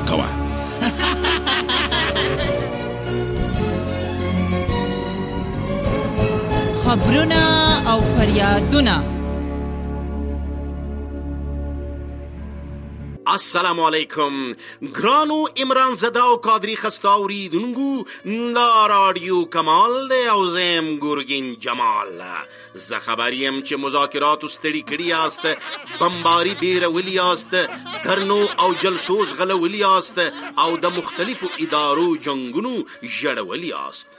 کوه. خبرونه او فریادونه. السلام علیکم ګرانو عمران زده او قادری خسته اوریدونکو، دا رادیو کمال دی او زم ګورګین جمال. زه خبر یم چې مذاکراتو ستړي کړي یاست، بمباري بیرولی یاست، دھرنو او جلسو زغلولی یاست او د مختلفو ادارو جنگونو ژړولی یاست.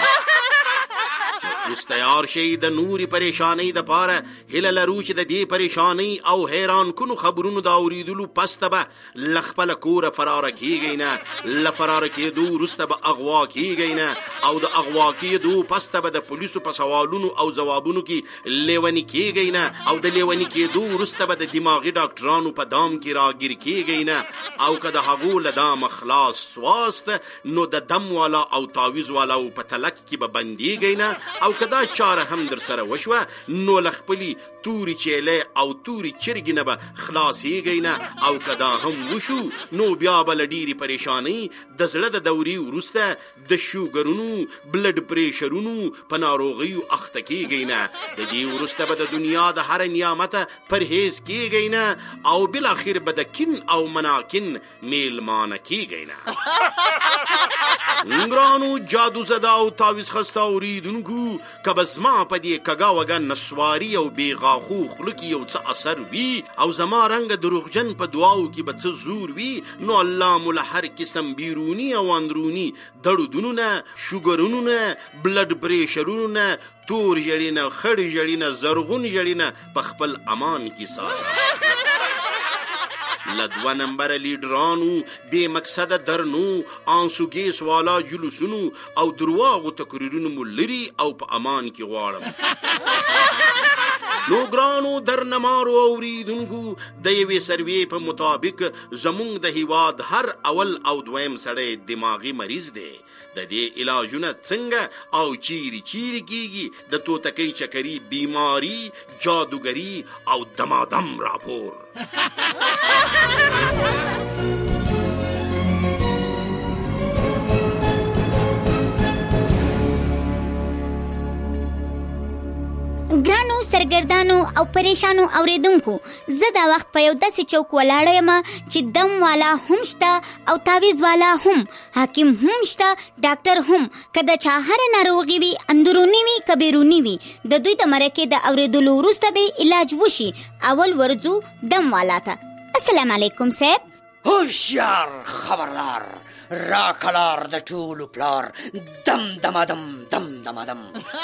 اوس تیار شئ د نوري پریشانۍ دپاره. هیله لرو چې د دې پریشانۍ او حیران کنو خبرونو د اوریدلو پسته به له خپله کوره فراره کیږئ نه، له فراره کېدو وروسته به اغوا کیږئ نه، او د اغوا کېدو پسته به د پولیسو په سوالونو او ځوابونو کې لیوني کیږئ نه، او د لیوني کېدو وروسته به د دماغي ډاکټرانو په دام کې راګیر کیږئ نه، او که د هغو له دامه خلاص سواست نو د دم والا او تعویز والا په تلک کې به بندیږئ نه، او که دا چاره هم در سره وشوه نو له خپلې توري چیلې او توري چرګې نه به خلاصېږئ نه، او که دا هم وشو نو بیا به له ډېرې پریشانۍ د زړه د دورې وروسته د شوګرونو بلډ پریشرونو په ناروغیو اخته کېږئ نه. د دې وروسته به د دنیا د هر نعمته پرهیز کېږئ نه، او بالاخر به د کین او مناکن میلمانه کېږئ نه. ګرانو جادو زده او تعویز خسته اوریدونکو، که به زما په دې کږه وږه نسواري او بېغاښو خوله کې یو څه اثر وي او زما رنګه دروغجن په دعاو کې به څه زور وي، نو الله مو له هر قسم بیروني او اندروني دړودونو نه، شوګرونو نه، بلډ پریشرونو نه، تور ژړي نه، خړ ژړي نه، زرغون ژړي نه په خپل امان کې ساته. له 2 نمبره لیډرانو، بې مقصده درنو، آنسوګیس والا جلوسونو او درواغو تقریرونو مو لري او په امان کې غواړم. نو ګرانو درنمارو اوریدونکو، د یوې سروې په مطابق زمونږ د هیواد هر اول او دویم سړی دماغي مریض دی. د دې علاجونه څنګه او چیرې کیږي، د توتکۍ چکري بیماری، جادوګري او دمادم راپور. ګرانو سرګردانو او پریشانو اوریدونکو، زه دا وخت په یو داسې چوک ولاړه یم چې دم والا هم شته او تعویز والا هم، حکیم هم شته، ډاکټر هم. که د چا هره ناروغي وي، اندروني وي که بیروني وي، د دوی د مرکې د اوریدلو وروسته به علاج وشي. اول ورځو دم والا ته. السلام علیکم صاحب. هوښیار خبردار راکلار د ټولو پلار، دم دمادم دم دمادم.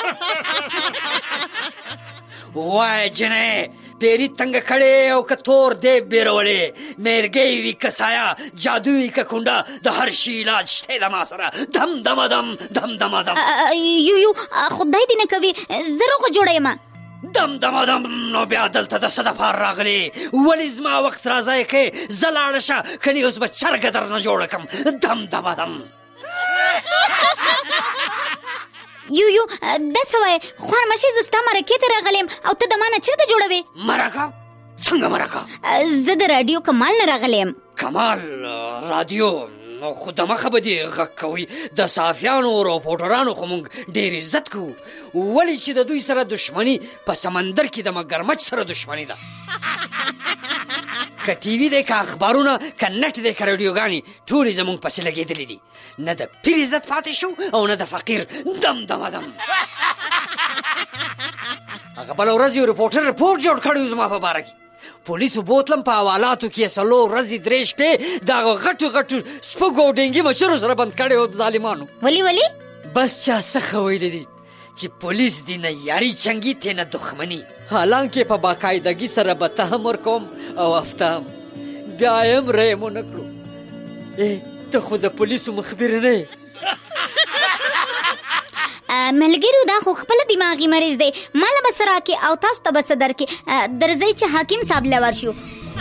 وای جنې پیری تنګ کړې او که تور دی بیرولې، میرګۍ وي که سایه، جادو وي که کونډه، د هر شي علاج شته د ما سره، دم دمادم دم دمادم. یو خدای دې نه کوي، زه روغه جوړه یم. دم دمادم. نو بیا دلته د څه دپاره راغلې؟ ولې زما وخت را ضایع کوې؟ زه لاړه شه، کنې اوس به چرګه درنه جوړه کړم. دم دمادم. یو دا څه وایې؟ خوارمشې، زه ستا مرکې ته راغلی یم او ته د ما نه چرګه جوړوې؟ مرکه؟ څنګه مرکه؟ زه د راډیو کمال نه راغلی یم. کمال راډیو؟ نو خو دمخه به دې غږ کوي. د صحافیانو او رپورټرانو خو موږ ډېر عزت کوو، ولې چې د دوی سره دشمني په سمندر کې د مګرمچ سره دشمني ده. که ټي وي دی، که اخبارونه، که نټ دی، که راډیوګانې، ټولې زموږ پسې لګېدلې دي. نه د پیر عزت پاتې شو او نه د فقیر. دم دمادم. هغه بله ورځ یو رپورټر رپورټ جوړ کړی و زما په باره کې. پولیسو بوتلم، په حوالاتو کې 4 ورځې 3 شپې د هغو غټو غټو سپږو او ډینګي مچرو سره بند کړی و ظالمانو. ولې؟ بس چا څه ویلي دي چې پولیس دی نه یاري چنګي، تی نه دښمني. حالانکه په باقاعدګي سره به تهم ورکوم او افتام، بیا یم رحم ونه کړو. ته خو د پولیسو مخبر نه یې. ملګرو، دا خو خپل دماغي مریض دی، ماله به څه راکړي او تاسو ته به څه درکړي. درځئ چې حکیم صاحب له ورشو.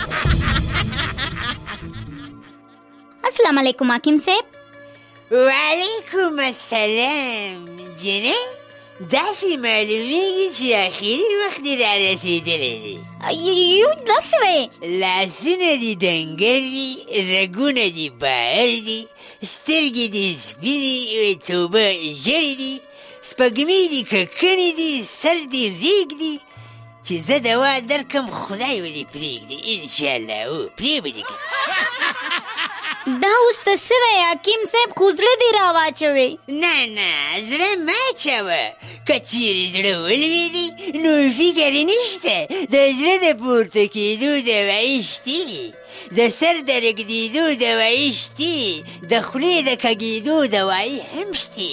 السلام علیکم حکیم صاحب. وعلیکم السلام جنې، داسې معلومیږي چې اخري وخت دې را رسېدلی دی. یو داسې وې لاسونه دې ډنګر دي، رګونه دې بهر دي، سترګې دې سپینې، توبه ژړې دي، سپږمې دې ککړې دي، سر دې ریګ دي چې زه دوا درکم خدای به دې پرېږدي انشاءالله. او پرې به دې کړي. دا اوس ته څه وې حکیم صاحب؟ خو زړه دې راواچوې. نه زړه مه اچوه. که چیرې زړه ولوېدي نو فکر نشته. د زړه د پورته کېدو دوایي شتې، د سر د رګدېدو دوایي شتې، د خولې د کږېدو دوایي هم شتې.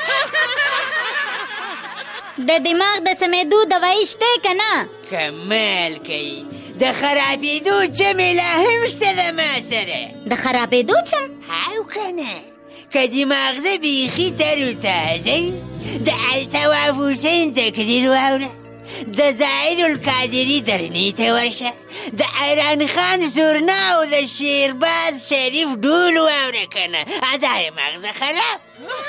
د دماغ د سمېدو دوایي شته که نه؟ کمال کوي. د خرابېدو چمې لا هم شته د ما سره. د خرابېدو چم؟ او که نه، که دماغزه بیخي تر و تازه وي، د الطواف حسین تقریر واوره، د ظاهر القادري درنۍ ته ورشه، د ایران خان زورنا او د شیرباز شریف ډول واوره که نه، دا یې مغزه خراب.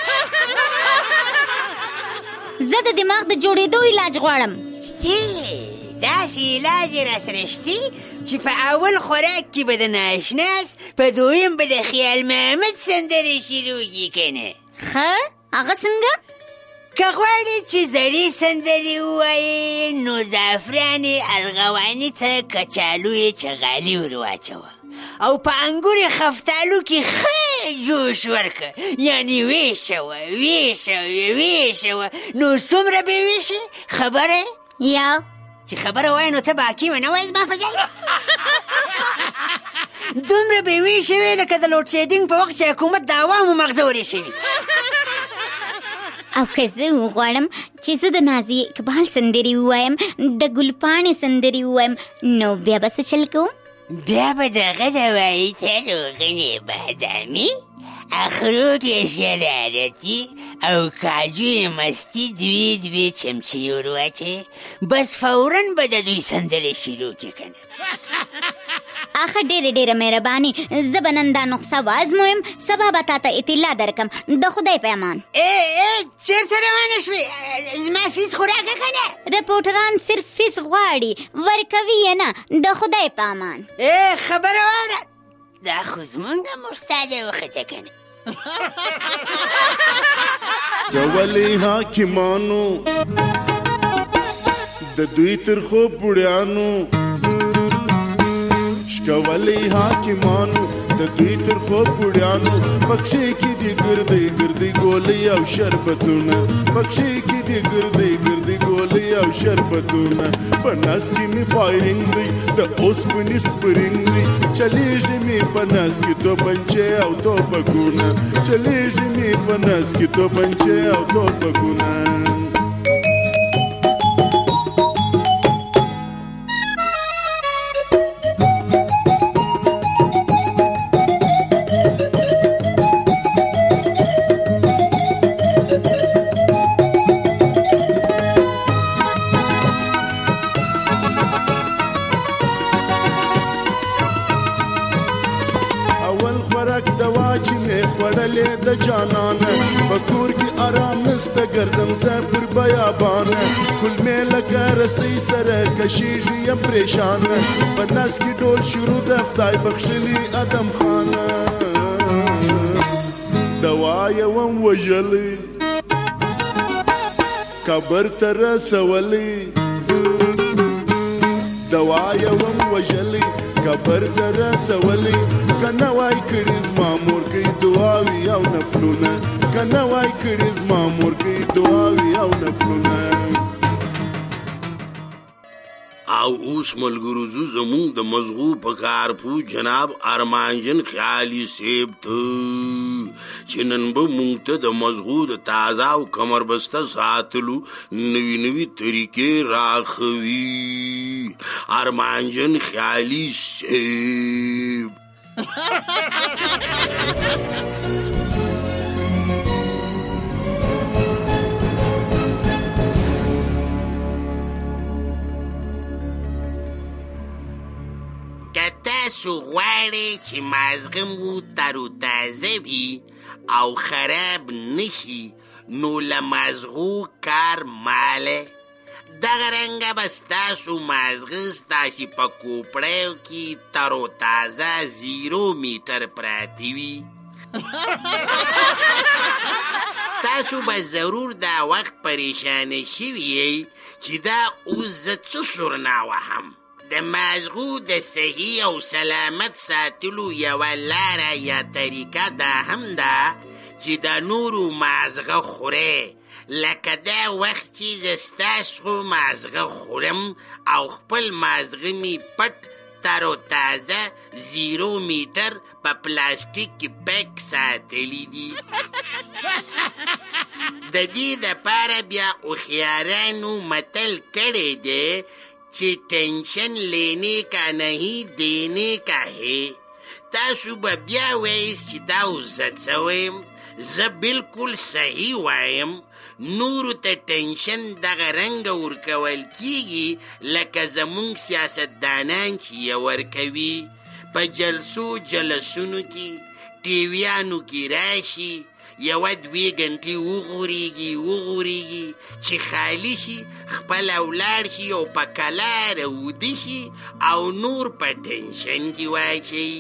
زه د دماغ د جوړېدو علاج غواړم. شتې داسې علاج یې راسره شتې چې په اول خوراک کې به د ناشناس، په دویم به د خیال محمد سندرې شروع کړي که نه. ښه هغه څنګه؟ که غواړې چې زړې سندرې ووایې نو زعفرانې ارغواني ته کچالو یې چغالي ور واچوه او په انګور خفتالو کې ښه جوش ورکه، یعنی ویشوه نو څومره به ویشي خبره یا چې خبره وای نو ته به حکیمه نه وایې زما په ځای. دومره به ویشوې لکه د لوډ شیډینګ په وخت چې حکومت د عوامو مغزورې شوي. او که زه وغواړم چې زه د نازي اقبال سندرې ووایم، د ګلپاڼې سندرې ووایم، نو بیا به څه چل کوم؟ بیا به دغه دوایي ته روغنې بادامي، اخروټ یې شرارتي او کاجو یې مستي دوې چمچې ور واچوې، بس فوراً به د دوی سندرې شروع کړې که نه. آخه ډېره مهرباني. زه به نن دا نقصه وازمویم، سبا به تا ته اطلاع درکم. د خدای په امان. چېرته روانه شوې؟ زما فیس خو راکړه که نه. رپورټران صرف فیس غواړي، ورکوي یې نه. د خدای په امان. خبره واوره، دا خو زمونږ هم استاده وخته که نه. ولې حاکمانو د دوی ترخو بوډیانو، شکولې حاکمانو د دوی ترخو بوډیانو، پکښې کې دي ګردۍ ګولۍ او شربتونه، پکښې کې دي ګردۍ ګولۍ او شربتونه، په نس کې مې فایرنګ دی د اوسپنې سپرنګ دی، چلیږي مې په نس کې توپنچې او توپکونه، چلیږي مې په نس کې توپنچې او توپکونه. د جانانه په کور کې آرام نسته، ګرځم زه پر بیابانه، کلمې لکه رسۍ سره کشیږي یم پریشانه، په نس کې ډول شروع د خدای بخښلي ادم خانه، دوا یې وم وژلی قبر ته رسولی، دوا یې وم وژلی قبر ته رسولی، که نه وای کړي زما مور کوي دعاوي او نفلونه، که نه وای کړي زما مور کوي دعاوي او نفلونه. او اوس ملګرو زمونږ د مزغو په کارپو جناب ارمانجن خیالي صاحب ته چې نن به مونږ ته د مزغو د تازه او کمربسته ساتلو نوي طریقې راښوي. ارمانجن خیالي صاحب که تاسو غواړئ چې مازغه مو تر و تازه وي او خراب نشي، نو له مازغو کار ماله دغه رنګه به ستاسو مازغه ستاسې په کوپړیو کې ترو تازه 0 میټر پراته وي تاسو به ضرور دا وخت پریشانه شوي یئ چې دا اوس زه څه سورنا وهم د مازغو د صحي او سلامت ساتلو یوه لاره یا طریقه دا هم ده چې د نورو مازغه خورئ لکه دا وخت چې زه ستاسو مازغه خورم او خپل مازغه مې پټ ترو تازه 0 میټر په پلاستیک کې پیک ساتلی دي د دې دپاره بیا هوښیارانو متل کړی دی چې ټینشن لینے کا نہیں دینے کا ہے تاسو به بیا وایئ چې دا اوس زه څه وایم زه بالکل صحیح وایم نورو ته ټینشن دغه رنګه ورکول کیږي لکه زمونږ سیاستدانان چې یې ورکوي په جلسو جلسونو کې ټیویانو کې راشي 1-2 غنټې وغورېږي چې خالی شي خپله ولاړ شي او په کلاره وده شي او نور په ټینشن کې واچوي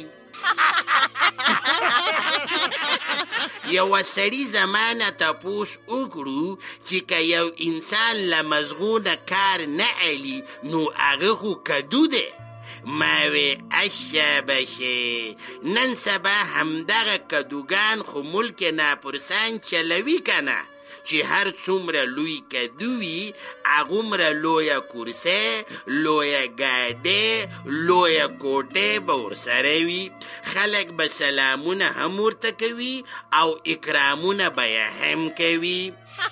یوه سړي زمانه تپوس وکړو چې که یو انسان له مزغو نه کار نه علي نو هغه خو کدو دی ما وی اشابشه نن سبا همدغه کدوګان خو ملک ناپرسان چلوي کنه چې هر څومره لوی کدو وي هغومره لویه کرسۍ لویه ګاډۍ لویه کوټۍ به ورسره وي خلک به سلامونه هم ورته کوي او اکرامونه به یې هم کوي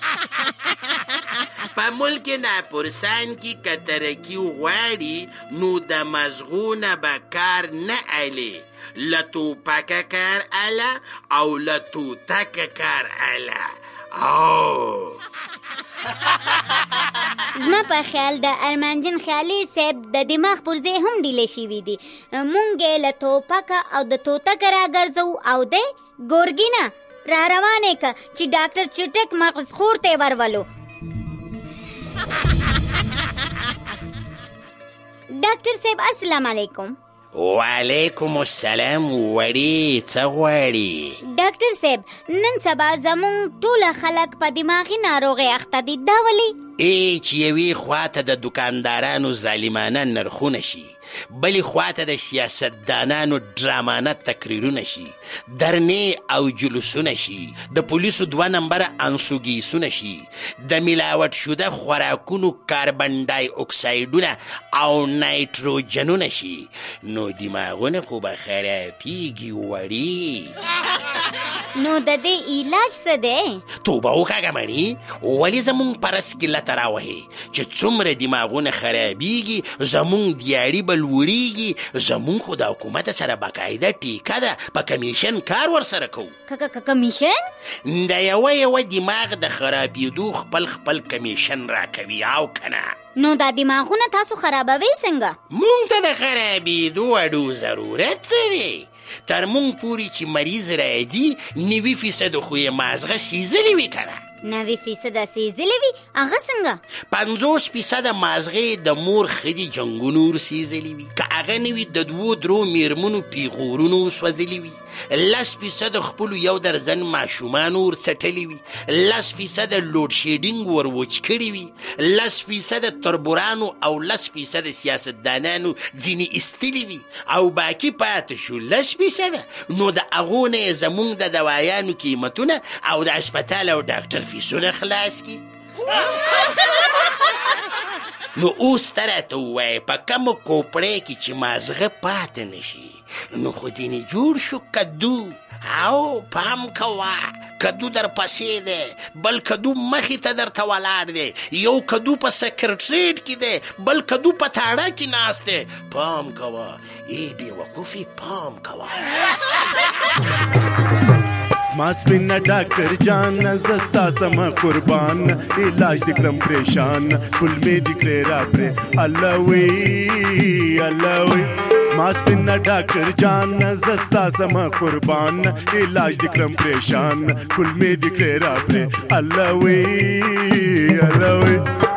په ملک ناپرسان کې که ترقي غواړي نو د مزغونه به کار نه علي له توپکه کار اله او له توتکه کار اله زما په خیال د ارمانجن خیالي صاحب د دماغ پرزې هم ډیلې شوي دي مونږ یې له توپکه او د توتکه راګرځو او دی ګورګینه را روانې که چې ډاکټر چټک مغز خور ته ورولو ډاکټر صاحب السلام علیکم وعلیکم السلام وړي څه غواړي ډاکټر صاحب نن سبا زمونږ ټوله خلک په دماغي ناروغۍ اخته دي دا ولې چې یوې خواته د دکاندارانو ظالمانه نرخونه شي بلې خواته د سیاستدانانو ډرامانه تقریرونه شي درنې او جلوسونه شي د پولیسو 2 نمبره انسوګیسونه شي د ملاوټ شده خوراکونو کاربن ډای اکسایډونه او نایتروجنونه شي نو دماغونه خو به خرابیږي وړي نو د دې علاج څه دی توبه وکړه مڼي ولې زمونږ په رس کې لته راوهې چې څومره دماغونه خرابیږي زمونږ دیاړي به لوړیږي زمونږ خو د حکومت سره باقاعده ټیکه ده په کمیشن کار ورسره کوو کمیشن د یوه دماغ د خرابېدو خپل کمیشن راکوي او کنه نو دا دماغونه تاسو خرابوي څنګه مونږ ته د خرابېدو اډو ضرورت څه دی تر مونږ پورې چې مریض راځي 90% خو یې مازغه سیزلې وي کنه 90% سیزلې وي هغه څنګه 50% مازغه د مور ښځې جنګونو ورسیزلې وي که هغه نه وي د 2-3 میرمنو پیغورونو وسوځلې وي 10% خپلو 1 درزن ماشومانو ورڅټلې وي 10% لوډ شیډینګ وروچ کړي وي 10% تربورانو او 10% سیاستدانانو ځینې ایستلي وي او باقي پاتې شو 10% نو د هغو نه یې زمونږ د دوایانو قیمتونه او د هسپتال او ډاکټر فیسونه خلاص کی نو اوس ته راته ووایه په کومو کوپړۍ کې چې مازغه پاتې نشي نو خو ځینې جوړ شو کدو او پام کوه کدو در پسې دی بل کدو مخې ته درته ولاړ دی یو کدو په سکرټریټ کې دی بل کدو په تاړه کې ناست دی پام کوه ای بې وقوفي پام کوه ما سپینا ډاکټر جان زستا سم قربان علاج دکړم پریشان پل می دکړه را پر الله وی ماسپین ډاکټر جان زستا سم قربان علاج دکړم پریشان کل می دکړه را پرې الله وی